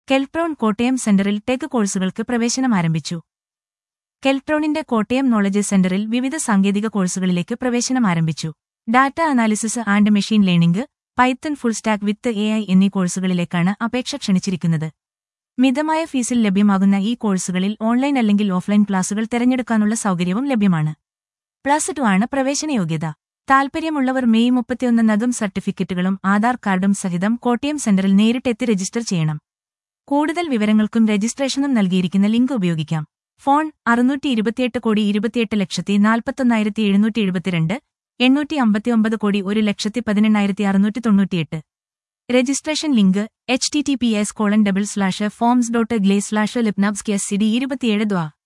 കെൽട്രോൺ കോട്ടയം സെന്ററിൽ ടെക് കോഴ്സുകൾക്ക് പ്രവേശനം ആരംഭിച്ചു. കെൽട്രോണിന്റെ കോട്ടയം നോളജ് സെന്ററിൽ വിവിധ സാങ്കേതിക കോഴ്സുകളിലേക്ക് പ്രവേശനം ആരംഭിച്ചു. Data analysis and machine learning, Python full stack with AI എന്നീ കോഴ്സുകളിലേക്കാണ് അപേക്ഷ ക്ഷണിച്ചിരിക്കുന്നത്. മിതമായ ഫീസിൽ ലഭ്യമാകുന്ന ഈ കോഴ്സുകളിൽ ഓൺലൈൻ അല്ലെങ്കിൽ ഓഫ്ലൈൻ ക്ലാസുകൾ തിരഞ്ഞെടുക്കാനുള്ള സൗകര്യവും ലഭ്യമാണ്. +2 ആണ് പ്രവേശനയോഗ്യത. താൽപര്യമുള്ളവർ മെയ് 31 സർട്ടിഫിക്കറ്റുകളും ആധാർ കാർഡും സഹിതം കോട്ടയം സെന്ററിൽ നേരിട്ടെത്തി രജിസ്റ്റർ ചെയ്യണം. കൂടുതൽ വിവരങ്ങൾക്കും രജിസ്ട്രേഷനും നൽകിയിരിക്കുന്ന ലിങ്ക് ഉപയോഗിക്കാം. ഫോൺ 628,241,798 859 1,18,698. Registration link https://forms.gle/lipnavskscd27